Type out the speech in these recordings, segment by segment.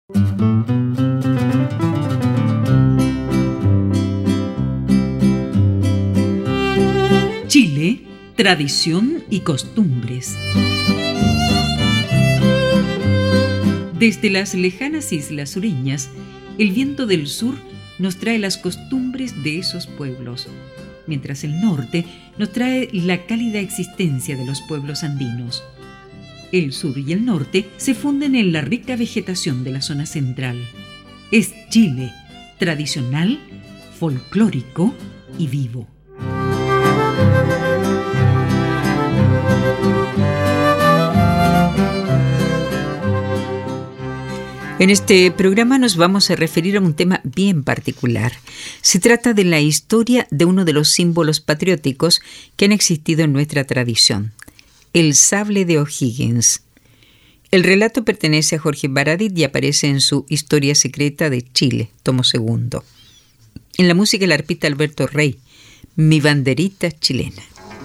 Chile, tradición y costumbres. Desde las lejanas islas sureñas, el viento del sur nos trae las costumbres de esos pueblos, mientras el norte nos trae la cálida existencia de los pueblos andinos. El sur y el norte se funden en la rica vegetación de la zona central. Es Chile, tradicional, folclórico y vivo. En este programa nos vamos a referir a un tema bien particular. Se trata de la historia de uno de los símbolos patrióticos que han existido en nuestra tradición, el sable de O'Higgins. El relato pertenece a Jorge Baradit y aparece en su Historia secreta de Chile, tomo 2. En la música el arpista Alberto Rey, Mi banderita chilena.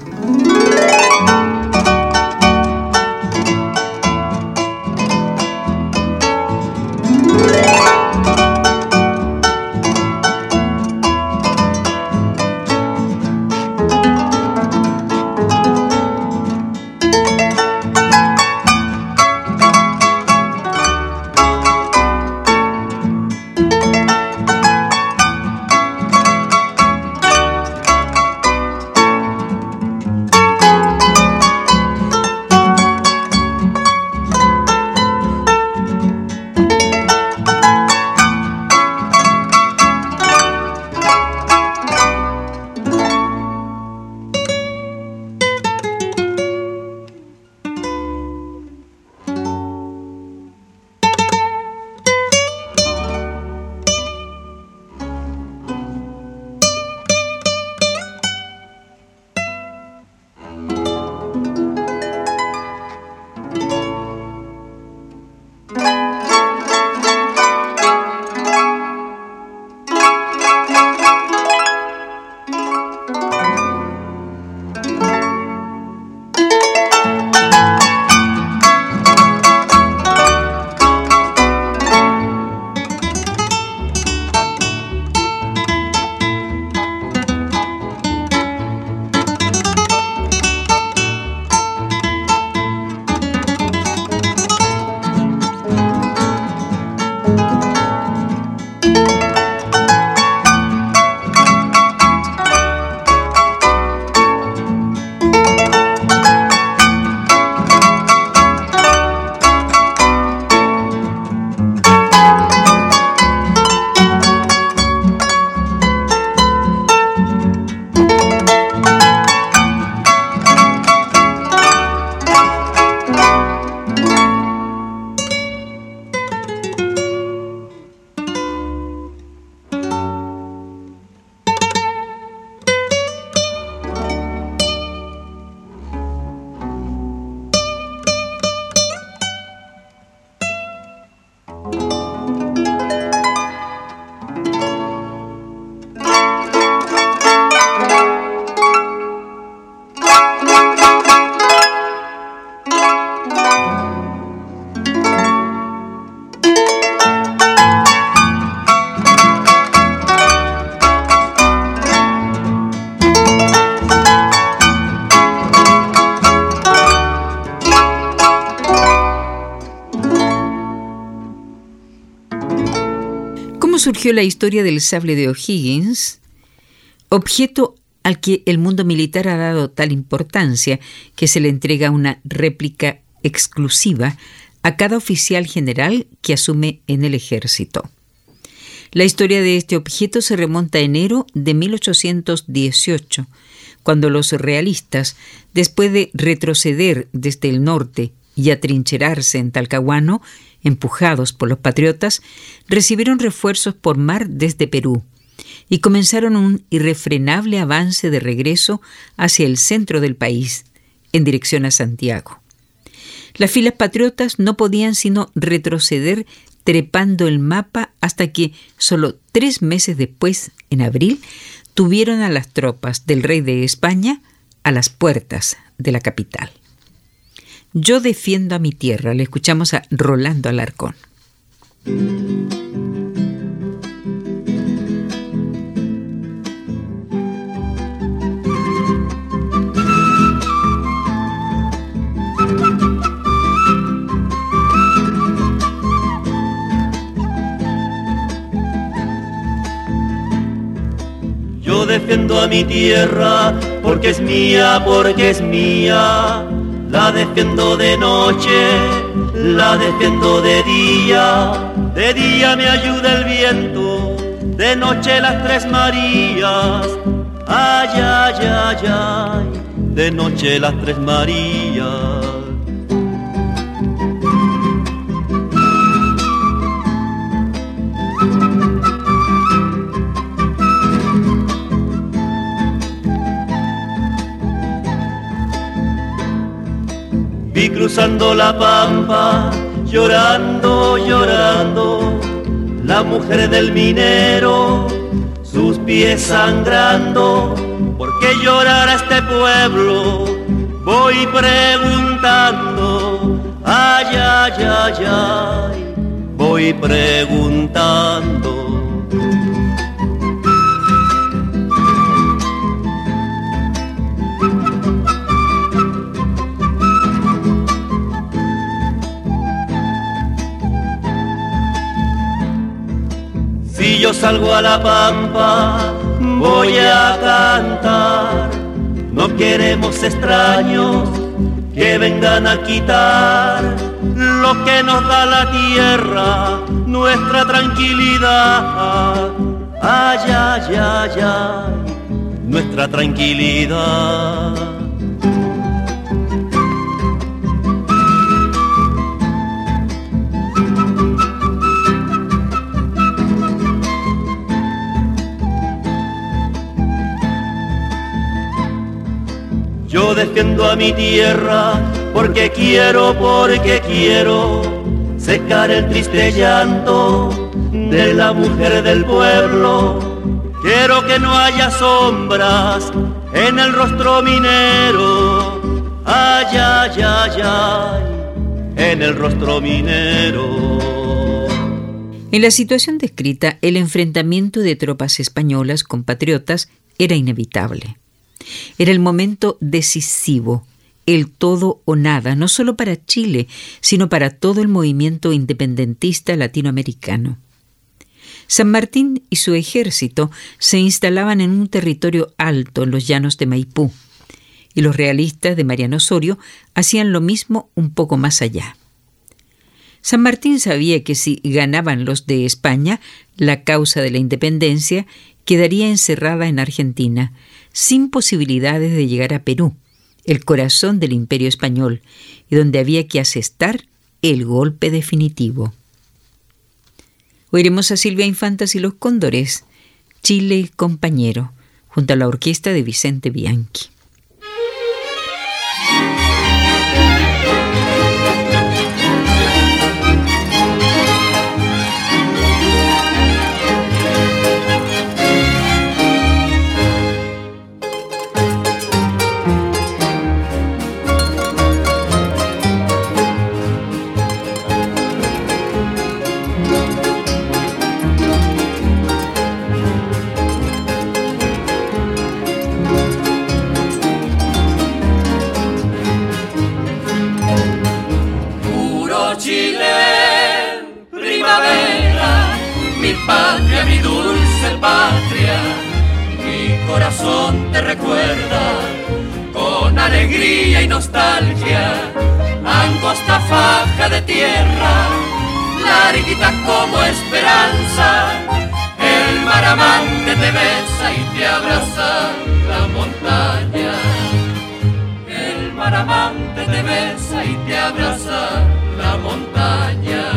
Surgió la historia del sable de O'Higgins, objeto al que el mundo militar ha dado tal importancia que se le entrega una réplica exclusiva a cada oficial general que asume en el ejército. La historia de este objeto se remonta a enero de 1818, cuando los realistas, después de retroceder desde el norte y atrincherarse en Talcahuano, empujados por los patriotas, recibieron refuerzos por mar desde Perú y comenzaron un irrefrenable avance de regreso hacia el centro del país, en dirección a Santiago. Las filas patriotas no podían sino retroceder trepando el mapa hasta que, solo 3 meses después, en abril, tuvieron a las tropas del rey de España a las puertas de la capital. Yo defiendo a mi tierra, le escuchamos a Rolando Alarcón. Yo defiendo a mi tierra porque es mía, porque es mía. La defiendo de noche, la defiendo de día. De día me ayuda el viento, de noche las tres Marías. Ay, ay, ay, ay, de noche las tres Marías. Vi cruzando la pampa, llorando, llorando, la mujer del minero, sus pies sangrando. ¿Por qué llorará este pueblo? Voy preguntando, ay, ay, ay, ay, voy preguntando. Si yo salgo a la pampa, voy a cantar. No queremos extraños que vengan a quitar lo que nos da la tierra, nuestra tranquilidad. Ay, ay, ay, ay, nuestra tranquilidad. Yo defiendo a mi tierra porque quiero secar el triste llanto de la mujer del pueblo. Quiero que no haya sombras en el rostro minero. Ay, ay, ay, ay, en el rostro minero. En la situación descrita, el enfrentamiento de tropas españolas con patriotas era inevitable. Era el momento decisivo, el todo o nada, no solo para Chile, sino para todo el movimiento independentista latinoamericano. San Martín y su ejército se instalaban en un territorio alto en los llanos de Maipú, y los realistas de Mariano Osorio hacían lo mismo un poco más allá. San Martín sabía que si ganaban los de España, la causa de la independencia quedaría encerrada en Argentina, sin posibilidades de llegar a Perú, el corazón del Imperio Español, y donde había que asestar el golpe definitivo. Oiremos a Silvia Infantas y los Cóndores, Chile compañero, junto a la orquesta de Vicente Bianchi. Patria, mi dulce patria, mi corazón te recuerda con alegría y nostalgia. Angosta faja de tierra, larguita como esperanza, el mar amante te besa y te abraza la montaña. El mar amante te besa y te abraza la montaña.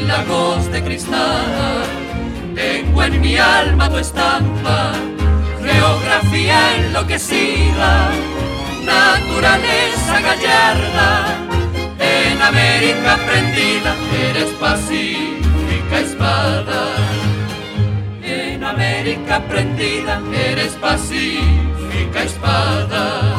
lagos de cristal. Tengo en mi alma tu estampa, geografía enloquecida, naturaleza gallarda. En América prendida eres pacífica espada. En América prendida eres pacífica espada.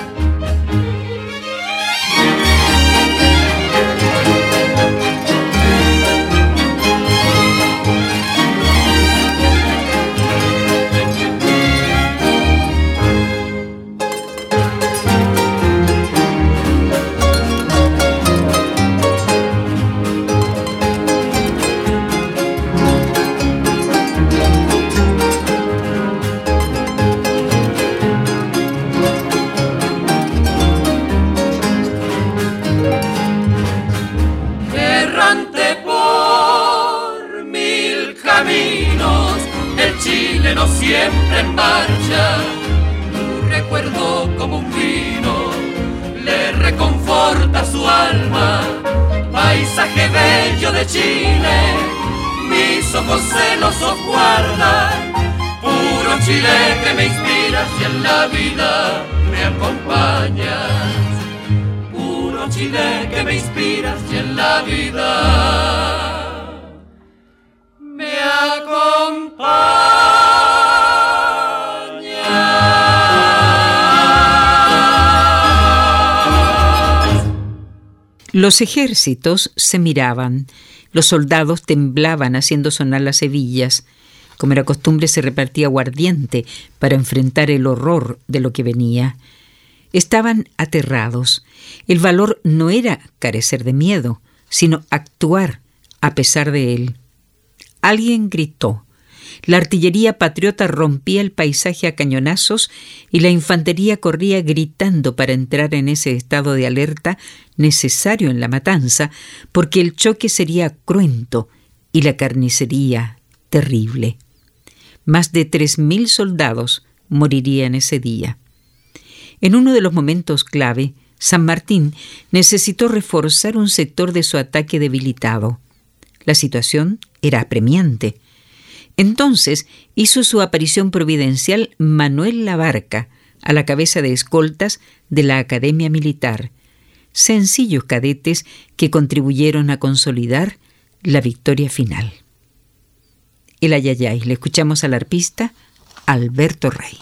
No siempre en marcha, tu recuerdo como un vino le reconforta su alma. Paisaje bello de Chile, mis ojos celosos guardan. Puro Chile que me inspiras y en la vida me acompañas. Puro Chile que me inspiras y en la vida me acompañas. Los ejércitos se miraban, los soldados temblaban haciendo sonar las hebillas. Como era costumbre, se repartía aguardiente para enfrentar el horror de lo que venía. Estaban aterrados. El valor no era carecer de miedo, sino actuar a pesar de él. Alguien gritó. La artillería patriota rompía el paisaje a cañonazos y la infantería corría gritando para entrar en ese estado de alerta necesario en la matanza, porque el choque sería cruento y la carnicería terrible. Más de 3.000 soldados morirían ese día. En uno de los momentos clave, San Martín necesitó reforzar un sector de su ataque debilitado. La situación era apremiante. Entonces hizo su aparición providencial Manuel Labarca, a la cabeza de escoltas de la Academia Militar, sencillos cadetes que contribuyeron a consolidar la victoria final. El Ayayay, le escuchamos al arpista Alberto Rey.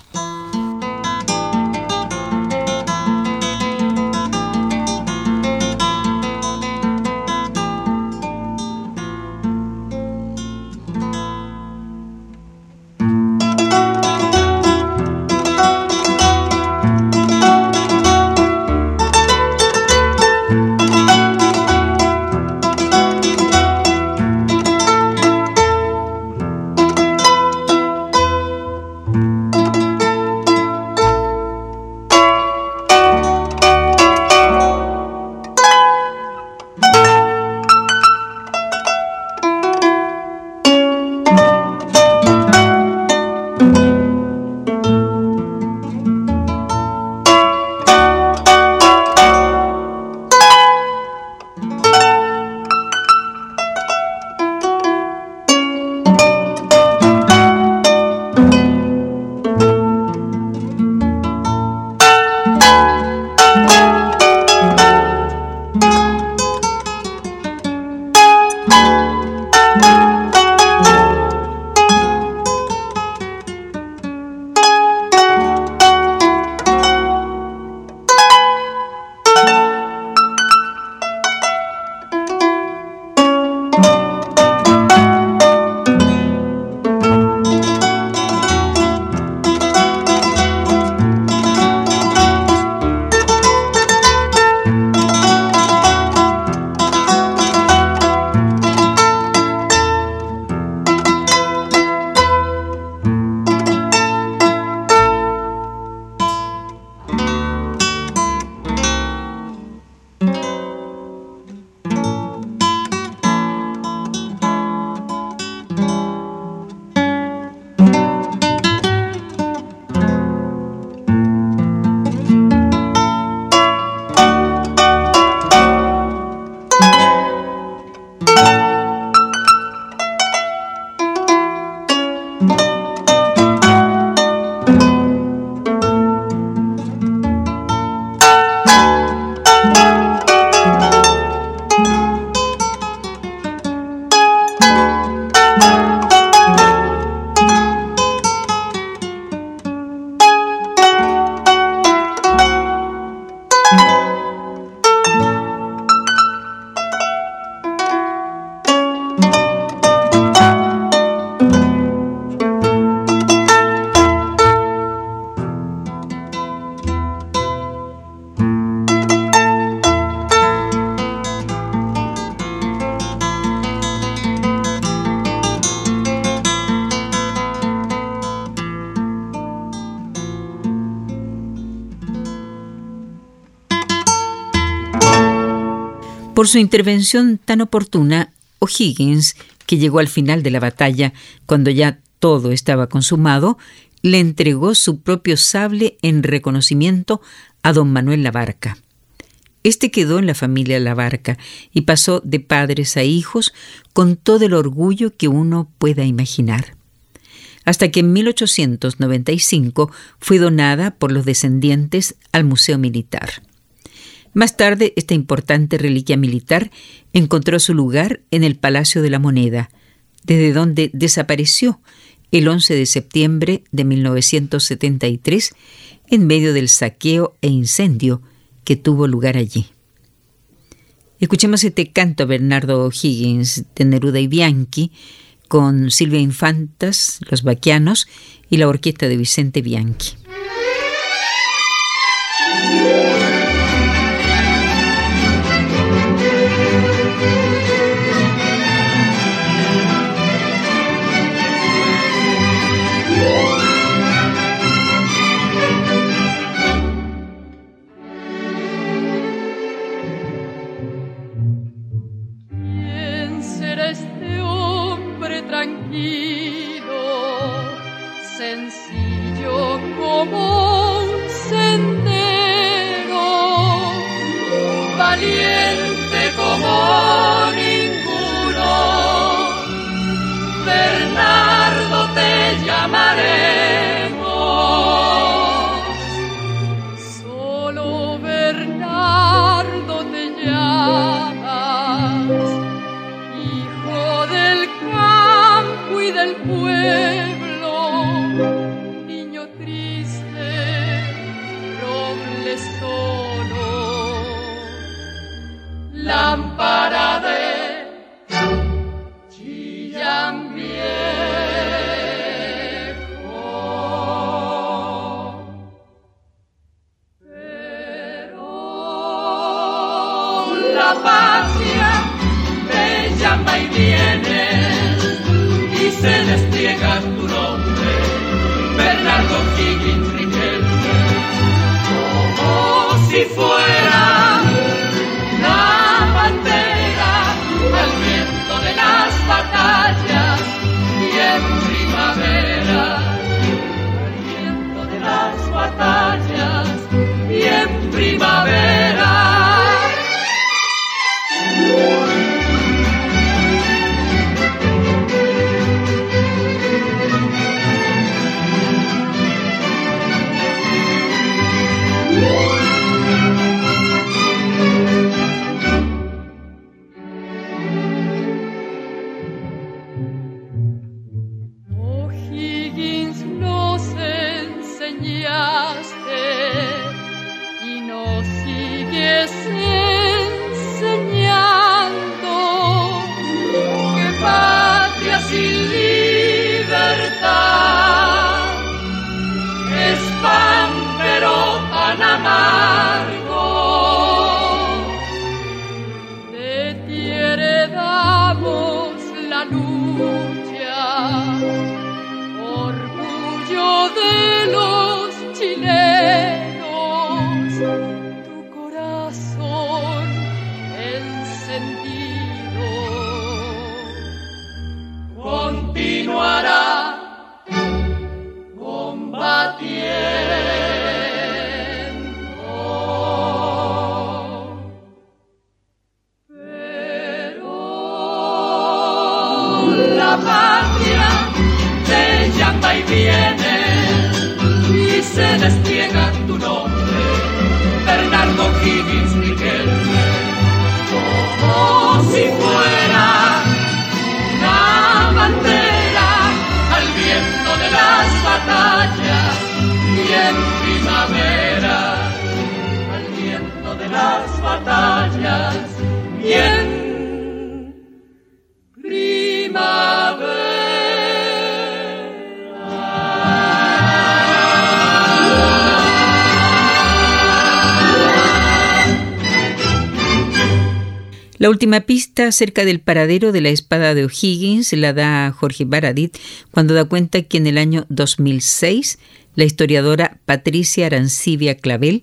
Por su intervención tan oportuna, O'Higgins, que llegó al final de la batalla cuando ya todo estaba consumado, le entregó su propio sable en reconocimiento a don Manuel Labarca. Este quedó en la familia Labarca y pasó de padres a hijos con todo el orgullo que uno pueda imaginar, hasta que en 1895 fue donada por los descendientes al Museo Militar. Más tarde, esta importante reliquia militar encontró su lugar en el Palacio de la Moneda, desde donde desapareció el 11 de septiembre de 1973 en medio del saqueo e incendio que tuvo lugar allí. Escuchemos este canto a Bernardo O'Higgins de Neruda y Bianchi con Silvia Infantas, los Baquianos y la orquesta de Vicente Bianchi. La última pista acerca del paradero de la espada de O'Higgins la da Jorge Baradit cuando da cuenta que en el año 2006 la historiadora Patricia Arancibia Clavel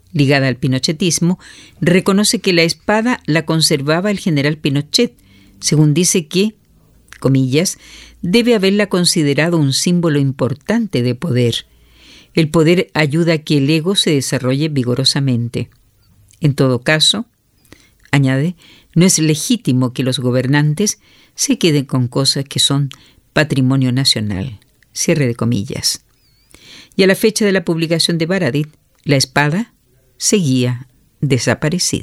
ligada al pinochetismo, reconoce que la espada la conservaba el general Pinochet, según dice que, comillas, debe haberla considerado un símbolo importante de poder. El poder ayuda a que el ego se desarrolle vigorosamente. En todo caso, añade, no es legítimo que los gobernantes se queden con cosas que son patrimonio nacional. Cierre de comillas. Y a la fecha de la publicación de Baradit, la espada seguía desaparecida.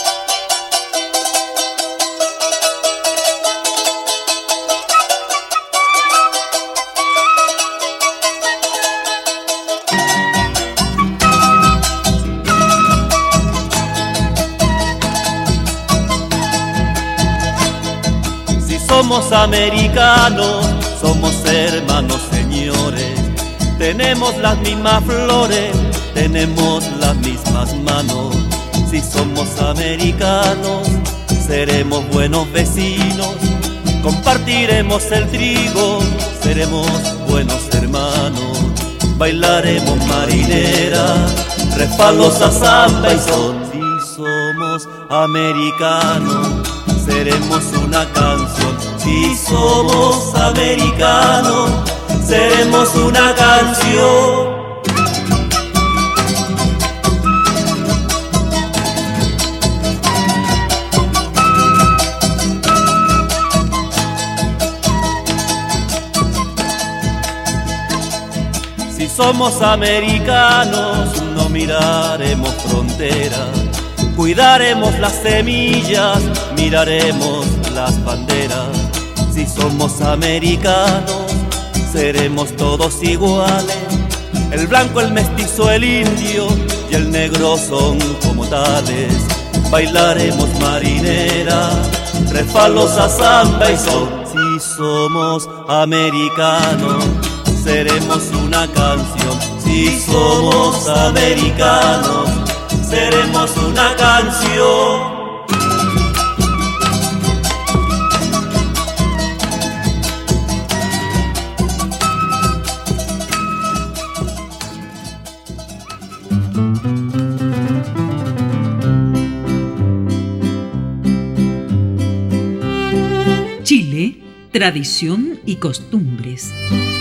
Somos americanos, somos hermanos, señores. Tenemos las mismas flores, tenemos las mismas manos. Si somos americanos, seremos buenos vecinos. Compartiremos el trigo, seremos buenos hermanos. Bailaremos marinera, resbalosa, samba y son. Si somos americanos, seremos una canción. Si somos americanos, seremos una canción. Si somos americanos, no miraremos fronteras. Cuidaremos las semillas, miraremos las banderas. Si somos americanos, seremos todos iguales. El blanco, el mestizo, el indio y el negro son como tales. Bailaremos marinera, resbalosa, samba y son. Si somos americanos, seremos una canción. Si somos americanos, seremos una canción. Chile, tradición y costumbres.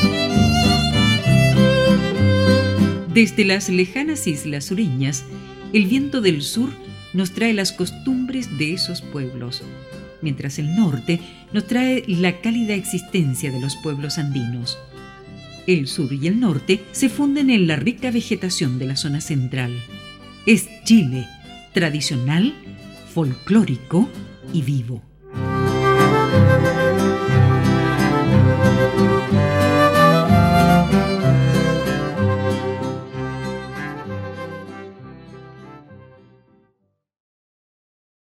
Desde las lejanas islas sureñas, el viento del sur nos trae las costumbres de esos pueblos, mientras el norte nos trae la cálida existencia de los pueblos andinos. El sur y el norte se funden en la rica vegetación de la zona central. Es Chile, tradicional, folclórico y vivo.